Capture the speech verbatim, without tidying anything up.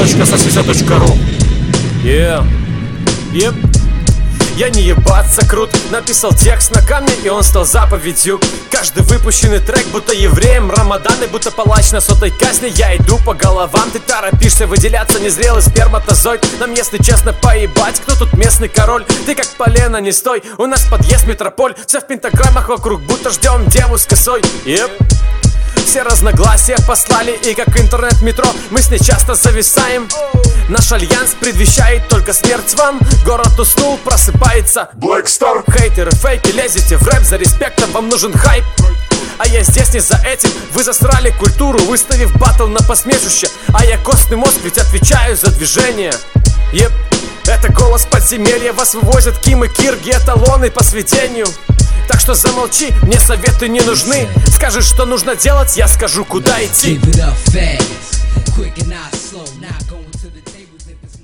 точка сосиса точка ру. Yeah. Yep. Я не ебаться крут, написал текст на камне, и он стал заповедью. Каждый выпущенный трек будто евреем Рамадан, и будто палач на сотой казни. Я иду по головам, ты торопишься выделяться, незрелый сперматозоид. Нам если честно поебать, кто тут местный король? Ты как полено не стой, у нас подъезд метрополь. Все в пентаграммах вокруг, будто ждем деву с косой. Yep. Все разногласия послали, и как интернет-метро мы с ней часто зависаем. Наш альянс предвещает только смерть вам. Город уснул, просыпается Black Star. Хейтеры, фейки, лезете в рэп за респектом, вам нужен хайп. А я здесь не за этим. Вы засрали культуру, выставив баттл на посмешище. А я костный мозг, ведь отвечаю за движение. Еп, это голос подземелья. Вас вывозят Ким и Кирги, эталоны по сведению. Так что замолчи, мне советы не нужны. Скажешь, что нужно делать, я скажу, куда идти.